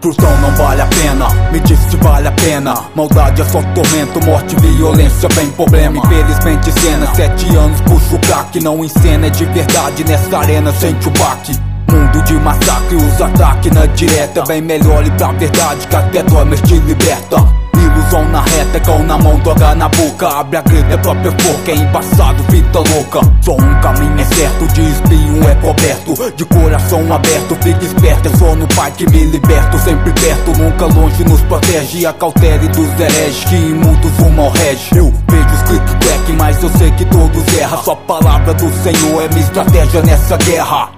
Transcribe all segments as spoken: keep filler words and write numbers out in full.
Trução não vale a pena, me diz se vale a pena. Maldade é só tormento, morte, violência, bem problema. Infelizmente cena, sete anos puxo o crack. Não encena, é de verdade nessa arena, sente o baque. Mundo de massacre, os ataques na direta. Bem melhor ir pra verdade que até dói, mas te liberta. Ilusão na reta, cão na mão, droga na boca. Abre a greta, é própria forca, é embaçado, vida louca. Só um caminho é certo, de espinho é coberto. De coração aberto, fica esperto. É só no Pai que me liberto, sempre perto, nunca longe nos protege. A cautela dos hereges, que imundos rumo ao rege. Eu vejo os click-clack, mas eu sei que todos erram. Só a palavra do Senhor é minha estratégia nessa guerra.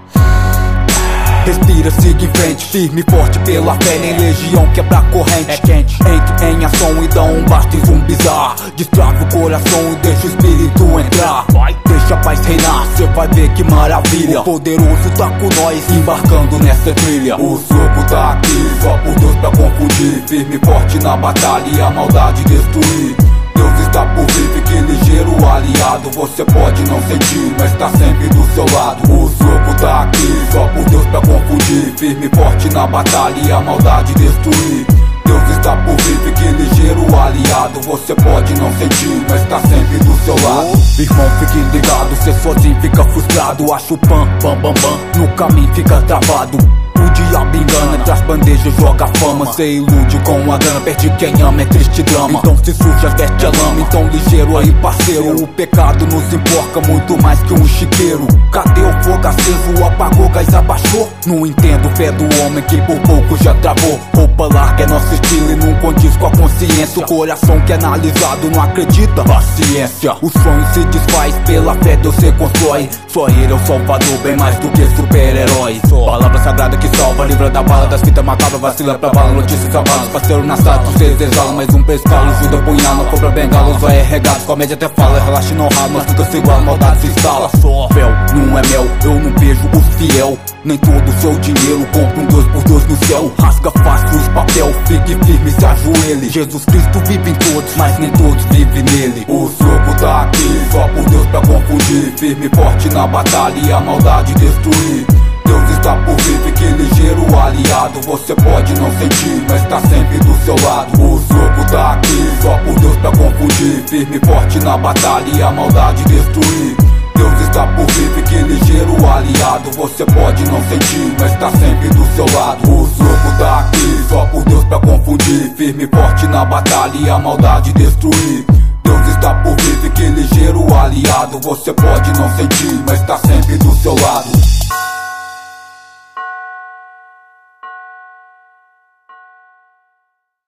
Respira, siga em frente, firme e forte pela fé. Nem legião quebra a corrente. É quente, entre em ação e dá um basta em zumbizar. Destrava o coração e deixa o espírito entrar. Deixa a paz reinar, cê vai ver que maravilha. O poderoso tá com nós, embarcando nessa trilha. O soco tá aqui, só por Deus pra confundir. Firme e forte na batalha e a maldade destruir. Deus está por vir, fique ligeiro, aliado. Você pode não sentir, mas tá sempre do seu lado. O soco tá aqui, só por Deus pra confundir. Firme e forte na batalha e a maldade destruir. Deus está por vir, fique ligeiro, aliado. Você pode não sentir, mas tá sempre do seu lado. Irmão, fique ligado, cê sozinho fica frustrado. Acha o pam, pam, pam, pam, no caminho fica travado. O diabo engana, traz bandeja, joga fama. Cê ilude com a grana, perde quem ama, é triste drama. Então se suja, veste a lama, então ligeiro aí parceiro. O pecado nos emporca muito mais que um chiqueiro. Cadê o fogo aceso, apagou, gás abaixou? Não entendo fé do homem que por pouco já travou. Roupa larga é nosso estilo e não condiz com a consciência. O coração que é analisado não acredita, paciência. O sonho se desfaz, pela fé Deus se constrói. Só ele é o salvador, bem mais do que super-herói. Palavra sagrada que salva, livra da bala das fitas macabras, vacila pra bala, notícias salvadas. Parceiro na sala, vocês exalam, mais um pescalo, ajuda a punhar, não cobra bengala, os vai é regado, comédia até fala, relaxa e não rala, mas nunca se iguala, maldade se instala. Fel, não é mel, eu não vejo os fiel, nem todo o seu dinheiro, compra um dois por dois no céu, rasga fácil os papel, fique firme, se ajoelhe. Jesus Cristo vive em todos, mas nem todos vivem nele. O soco tá aqui, só por Deus pra confundir, firme e forte na batalha e a maldade destruir. Deus está por vir, fique ligeiro, aliado. Você pode não sentir, mas tá sempre do seu lado. O soco tá aqui, só por Deus pra confundir, firme e forte na batalha e a maldade destruir. Deus está por vir, fique ligeiro, aliado. Você pode não sentir, mas tá sempre do seu lado. O soco tá aqui, só por Deus pra confundir, firme e forte na batalha e a maldade destruir. Deus está por vir, fique ligeiro, aliado. Você pode não sentir, mas tá sempre do seu lado.